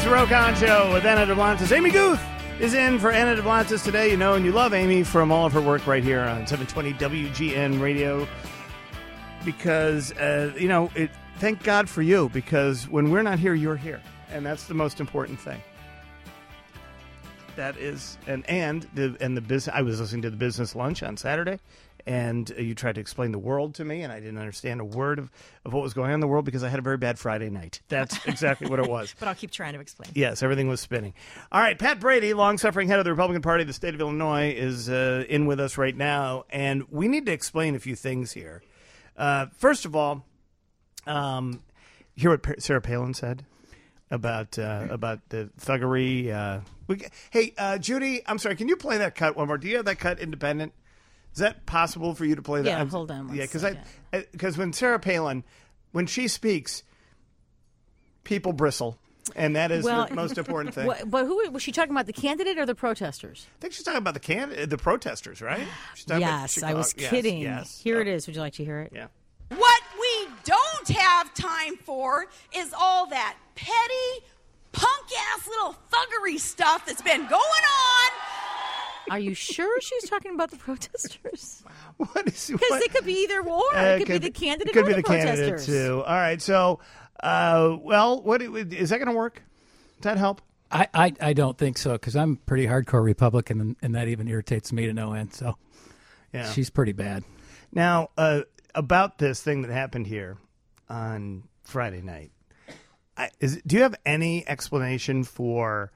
the Ro Khan Show with Anna Duplantis. Amy Guth is in for Anna Duplantis today. You know and you love Amy from all of her work right here on 720 WGN Radio. Because, thank God for you. Because when we're not here, you're here. And that's the most important thing. That is, and the business. I was listening to the Business Lunch on Saturday, and you tried to explain the world to me, and I didn't understand a word of what was going on in the world because I had a very bad Friday night. That's exactly what it was. But I'll keep trying to explain. Yes, everything was spinning. All right, Pat Brady, long-suffering head of the Republican Party of the state of Illinois, is in with us right now, and we need to explain a few things here. First of all, hear what Sarah Palin said about the thuggery. Hey, Judy, I'm sorry. Can you play that cut one more? Do you have that cut independent? Is that possible for you to play that? Yeah, hold on. Because when Sarah Palin, when she speaks, people bristle, and that is the most important thing. But who was she talking about? The candidate or the protesters? I think she's talking about the protesters, right? Yes, I was kidding. Yes. Here it is. Would you like to hear it? Yeah. What we don't have time for is all that petty, punk-ass little thuggery stuff that's been going on. Are you sure she's talking about the protesters? Because it could be either or. It could be the candidate or the protesters. Candidate too. All right. So, what is that going to work? Does that help? I don't think so because I'm pretty hardcore Republican, and that even irritates me to no end. So, yeah, she's pretty bad. Now, about this thing that happened here on Friday night, do you have any explanation for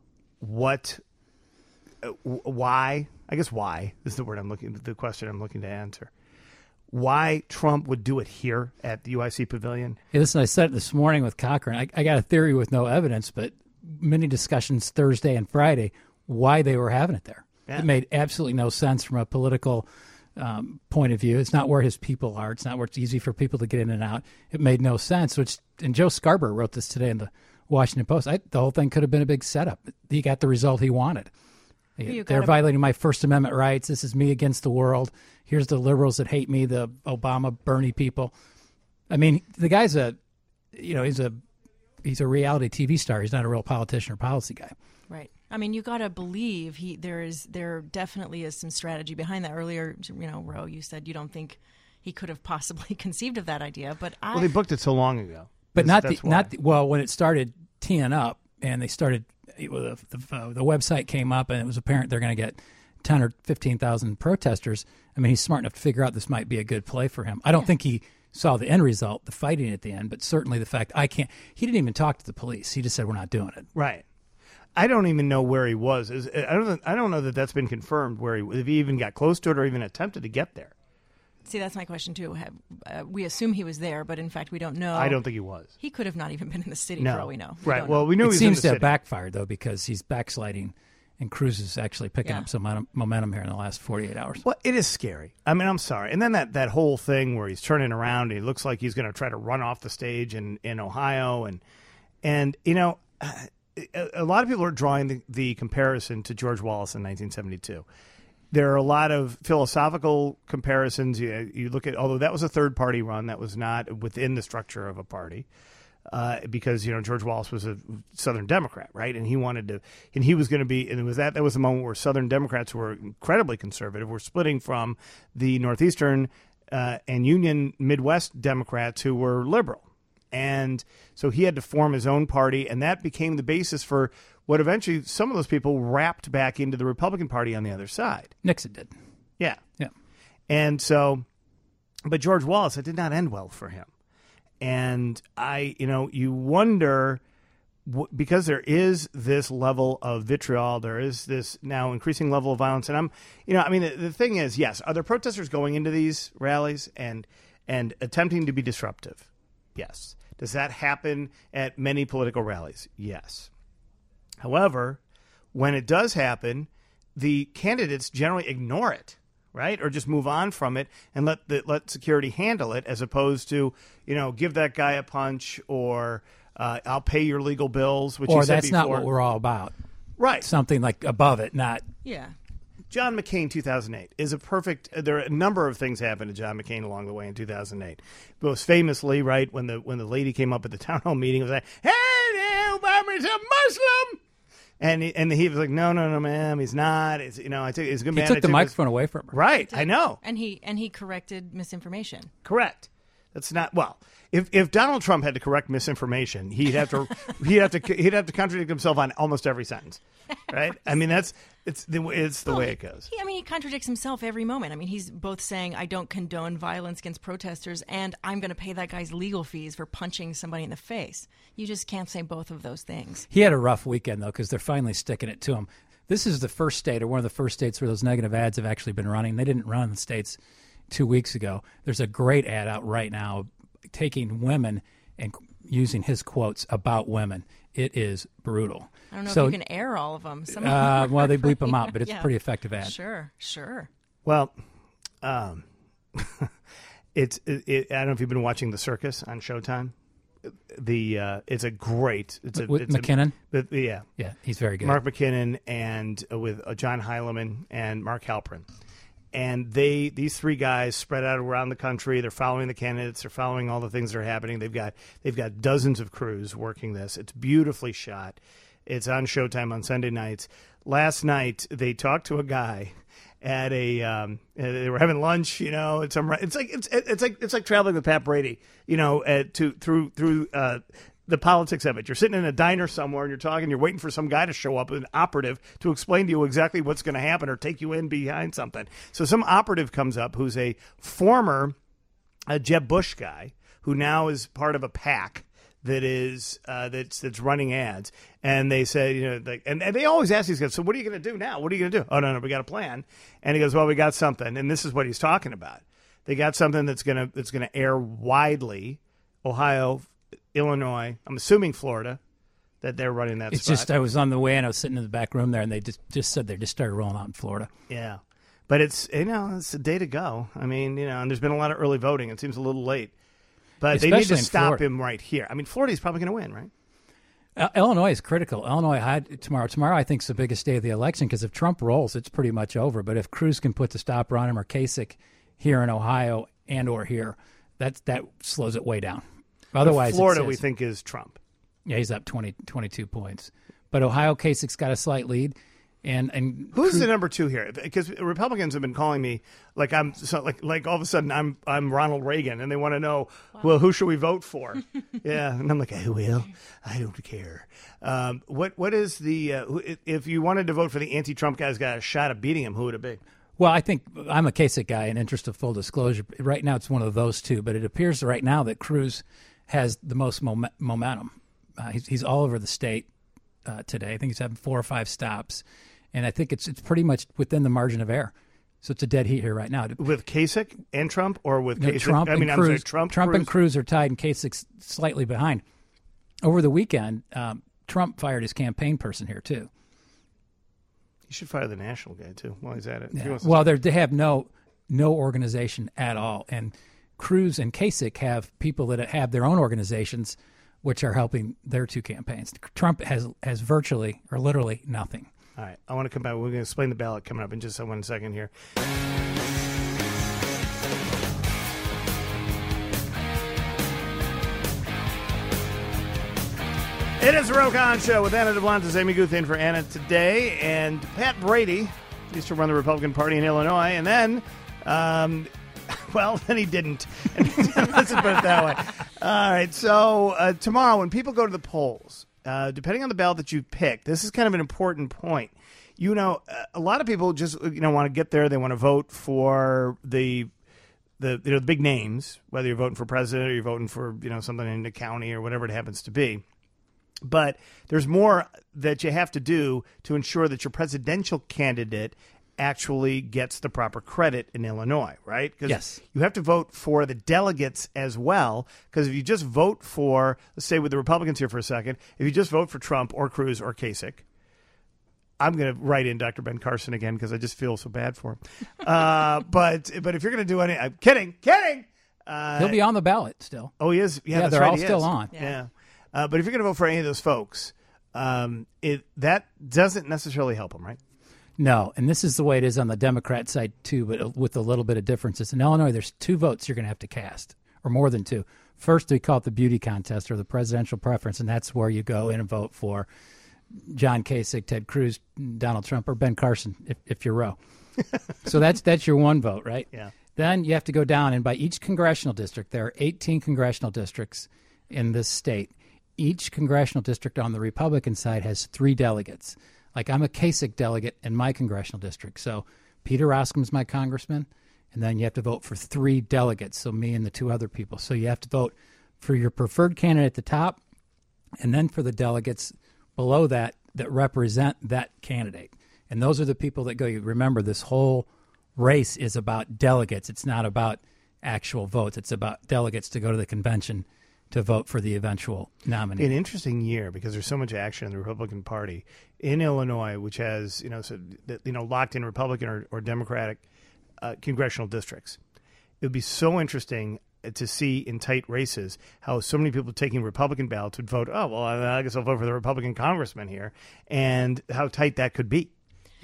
why? I guess why is the question I'm looking to answer. Why Trump would do it here at the UIC Pavilion? Hey, listen, I said it this morning with Cochran. I got a theory with no evidence, but many discussions Thursday and Friday why they were having it there. Yeah. It made absolutely no sense from a political point of view. It's not where his people are. It's not where it's easy for people to get in and out. It made no sense. And Joe Scarborough wrote this today in the Washington Post. The whole thing could have been a big setup. He got the result he wanted. They're violating my First Amendment rights. This is me against the world. Here's the liberals that hate me, the Obama, Bernie people. I mean, the guy's he's a reality TV star. He's not a real politician or policy guy. Right. I mean, you got to believe there definitely is some strategy behind that. Earlier, Ro, you said you don't think he could have possibly conceived of that idea, but they booked it so long ago. But when it started teeing up and they started. The website came up and it was apparent they're going to get 10 or 15,000 protesters. I mean, he's smart enough to figure out this might be a good play for him. I don't think he saw the end result, the fighting at the end, but certainly the fact he didn't even talk to the police. He just said, we're not doing it. Right. I don't even know where he was. I don't know that that's been confirmed if he even got close to it or even attempted to get there. See, that's my question, too. We assume he was there, but in fact, we don't know. I don't think he was. He could have not even been in the city for all we know. Right. Well, we knew he was in the city. It seems to have city. backfired, though, because he's backsliding, and Cruz is actually picking up some momentum here in the last 48 hours. Well, it is scary. I mean, I'm sorry. And then that whole thing where he's turning around, and he looks like he's going to try to run off the stage in Ohio. And a lot of people are drawing the comparison to George Wallace in 1972. There are a lot of philosophical comparisons. You look at, although that was a third-party run, that was not within the structure of a party, because George Wallace was a Southern Democrat, right? And he wanted to, and he was going to be, and it was that was the moment where Southern Democrats who were incredibly conservative were splitting from the Northeastern and Union Midwest Democrats who were liberal, and so he had to form his own party, and that became the basis for what eventually some of those people wrapped back into the Republican Party on the other side. Nixon did. Yeah. Yeah. And so, but George Wallace, it did not end well for him. And you wonder, because there is this level of vitriol, there is this now increasing level of violence. And the thing is, yes, are there protesters going into these rallies and attempting to be disruptive? Yes. Does that happen at many political rallies? Yes. However, when it does happen, the candidates generally ignore it, right? Or just move on from it and let security handle it, as opposed to, give that guy a punch or I'll pay your legal bills, which you said that's before. not what we're all about. Right. Something like above it, not. Yeah. John McCain 2008 is a perfect. There are a number of things happened to John McCain along the way in 2008. Most famously, right, when the lady came up at the town hall meeting and was like, "Hey, Obama he's a Muslim. And he was like, no, ma'am, he's not. It's, I think it's good. He took the microphone away from her. Right, I know. And he corrected misinformation. Correct. That's not well. If Donald Trump had to correct misinformation, he'd have to contradict himself on almost every sentence, right? I mean, it's the way it goes. He contradicts himself every moment. I mean, he's both saying, I don't condone violence against protesters, and I'm going to pay that guy's legal fees for punching somebody in the face. You just can't say both of those things. He had a rough weekend, though, because they're finally sticking it to him. This is the first state, or one of the first states, where those negative ads have actually been running. They didn't run in the states 2 weeks ago. There's a great ad out right now taking women and using his quotes about women. It is brutal. I don't know if you can air all of them. Well, they bleep them out, but it's a pretty effective ad. Sure. Well, I don't know if you've been watching The Circus on Showtime. It's a great. It's McKinnon. Yeah, he's very good. Mark McKinnon and with John Heilemann and Mark Halperin. And these three guys spread out around the country. They're following the candidates. They're following all the things that are happening. They've got dozens of crews working this. It's beautifully shot. It's on Showtime on Sunday nights. Last night they talked to a guy at they were having lunch. It's like traveling with Pat Brady. Through the politics of it. You're sitting in a diner somewhere and you're talking, you're waiting for some guy to show up, an operative, to explain to you exactly what's going to happen or take you in behind something. So some operative comes up who's a former Jeb Bush guy who now is part of a PAC that is that's running ads. And they say, and they always ask these guys, so what are you going to do now? What are you going to do? Oh, no, we got a plan. And he goes, well, we got something. And this is what he's talking about. They got something that's going to air widely, Ohio, Illinois, I'm assuming Florida, that they're running that It's spot. just, I was on the way and I was sitting in the back room there, and they just said they just started rolling out in Florida. Yeah. But it's a day to go. I mean, and there's been a lot of early voting. It seems a little late. But Especially they need to in stop Florida. him right here. I mean, Florida's probably going to win, right? Illinois is critical. Illinois had tomorrow. Tomorrow, I think, is the biggest day of the election because if Trump rolls, it's pretty much over. But if Cruz can put the stopper on him, or Kasich here in Ohio and or here, that slows it way down. Otherwise, Florida, we think, is Trump. Yeah, he's up 22 points. But Ohio, Kasich's got a slight lead. And who's the number two here? Because Republicans have been calling me like I'm like all of a sudden I'm Ronald Reagan, and they want to know, well, who should we vote for? Yeah, and I'm like, I will. I don't care. What is the if you wanted to vote for the anti-Trump guy's got a shot of beating him, who would it be? Well, I think I'm a Kasich guy in interest of full disclosure. Right now, it's one of those two, but it appears right now that Cruz has the most momentum. He's all over the state today. I think he's having 4 or 5 stops, and I think it's pretty much within the margin of error. So it's a dead heat here right now. With Kasich and Trump, or with Kasich? Trump and Cruz. I'm sorry, Trump Cruz? And Cruz are tied, and Kasich's slightly behind. Over the weekend, Trump fired his campaign person here too. You should fire the national guy too while he's at it. Yeah. Well, they have no organization at all, and Cruz and Kasich have people that have their own organizations, which are helping their two campaigns. Trump has virtually or literally nothing. All right, I want to come back. We're going to explain the ballot coming up in just 1 second here. It is the Roe Conn Show with Anna DeBlantis, Amy Guth in for Anna today, and Pat Brady used to run the Republican Party in Illinois, and then, then he didn't. Let's just put it that way. All right, so tomorrow when people go to the polls, depending on the ballot that you pick, this is kind of an important point. A lot of people just want to get there. They want to vote for the big names, whether you're voting for president or you're voting for something in the county or whatever it happens to be. But there's more that you have to do to ensure that your presidential candidate actually gets the proper credit in Illinois, right? Because yes. You have to vote for the delegates as well, because if you just vote for, let's say with the Republicans here for a second, if you just vote for Trump or Cruz or Kasich, I'm going to write in Dr. Ben Carson again because I just feel so bad for him. But if you're going to do any, I'm kidding. He'll be on the ballot still. Oh, he is? Yeah, that's they're right, all still on. Yeah. But if you're going to vote for any of those folks, that doesn't necessarily help them, right? No, and this is the way it is on the Democrat side too, but with a little bit of differences. In Illinois, there's 2 votes you're going to have to cast, or more than two. First, we call it the beauty contest or the presidential preference, and that's where you go in and vote for John Kasich, Ted Cruz, Donald Trump, or Ben Carson if you're Roe. So that's your one vote, right? Yeah. Then you have to go down, and by each congressional district, there are 18 congressional districts in this state. Each congressional district on the Republican side has 3 delegates. Like I'm a Kasich delegate in my congressional district. So Peter Roskam's my congressman, and then you have to vote for 3 delegates, so me and the 2 other people. So you have to vote for your preferred candidate at the top, and then for the delegates below that represent that candidate. And those are the people that go. You remember, this whole race is about delegates. It's not about actual votes. It's about delegates to go to the convention to vote for the eventual nominee. An interesting year because there's so much action in the Republican Party in Illinois, which has locked in Republican or Democratic congressional districts. It would be so interesting to see in tight races how so many people taking Republican ballots would vote, oh, well, I guess I'll vote for the Republican congressman here, and how tight that could be,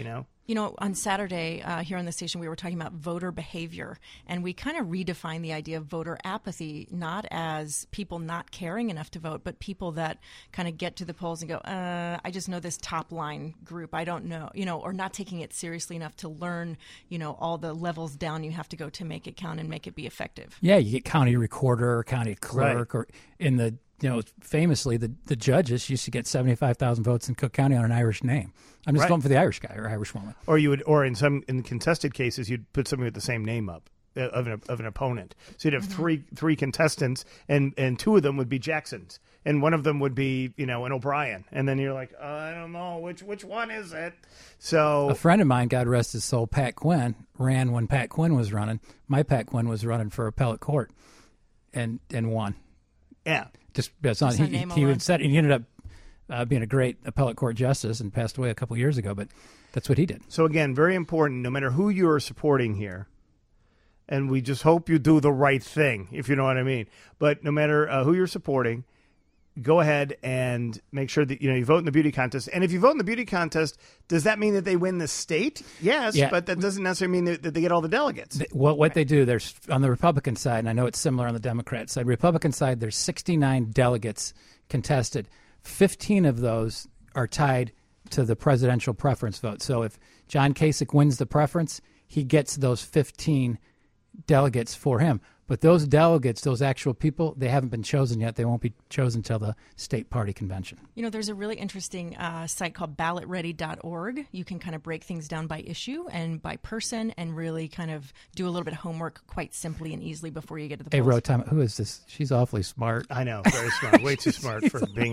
on Saturday here on the station, we were talking about voter behavior, and we kind of redefined the idea of voter apathy, not as people not caring enough to vote, but people that kind of get to the polls and go, I just know this top line group. I don't know, or not taking it seriously enough to learn, all the levels down you have to go to make it count and make it be effective. Yeah, you get county recorder or county clerk, right. Or in the, famously the judges used to get 75,000 votes in Cook County on an Irish name. I'm just voting for the Irish guy or Irish woman. Or in contested cases, you'd put somebody with the same name up of an opponent. So you'd have three contestants, and 2 of them would be Jacksons, and one of them would be an O'Brien, and then you're like, I don't know which one is it. So a friend of mine, God rest his soul, Pat Quinn, ran when Pat Quinn was running. My Pat Quinn was running for appellate court, and won. Yeah, just that's not he ended up being a great appellate court justice and passed away a couple years ago, but that's what he did. So again, very important, no matter who you're supporting here, and we just hope you do the right thing, if you know what I mean. But no matter who you're supporting, go ahead and make sure that you vote in the beauty contest. And if you vote in the beauty contest, does that mean that they win the state? Yes, yeah. But that doesn't necessarily mean that they get all the delegates. What they do, there's on the Republican side, and I know it's similar on the Democrat side. Republican side, there's 69 delegates contested. 15 of those are tied to the presidential preference vote. So if John Kasich wins the preference, he gets those 15 delegates for him. But those delegates, those actual people, they haven't been chosen yet. They won't be chosen until the state party convention. There's a really interesting site called ballotready.org. You can kind of break things down by issue and by person and really kind of do a little bit of homework quite simply and easily before you get to the polls. Hey, Rotime, who is this? She's awfully smart. I know, very smart. Way too smart for being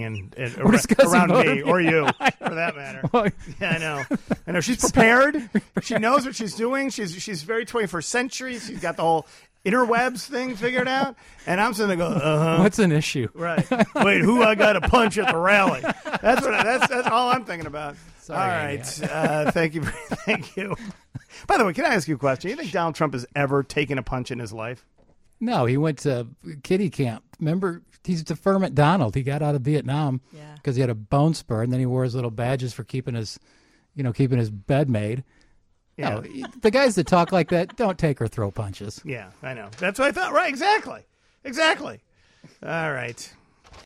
around me or you, for that matter. Yeah, I know. She's prepared. She knows what she's doing. She's very 21st century. She's got the whole interwebs thing figured out, and I'm sitting there going, What's an issue? Right. Wait, who I got to punch at the rally? That's all I'm thinking about. Sorry, all right. Thank you. By the way, can I ask you a question? You think Donald Trump has ever taken a punch in his life? No, he went to kiddie camp. Remember, he's deferment Donald. He got out of Vietnam because he had a bone spur, and then he wore his little badges for keeping his bed made. Yeah. No, the guys that talk like that don't take or throw punches. Yeah, I know. That's what I thought. Right, exactly. All right.